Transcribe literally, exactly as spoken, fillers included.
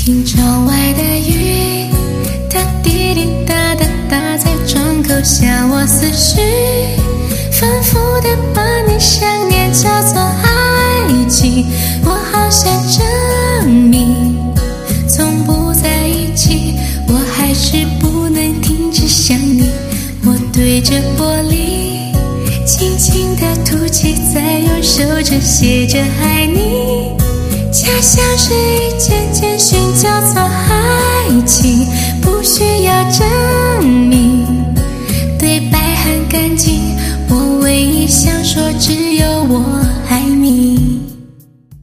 听窗外的雨，它滴滴答答打在窗口向我思绪，反复的把你想念叫做爱情。我好想证明从不在一起，我还是不能停止想你。我对着玻璃轻轻地吐气，再用手指写着爱你，假像是一件件寻叫做爱情，不需要证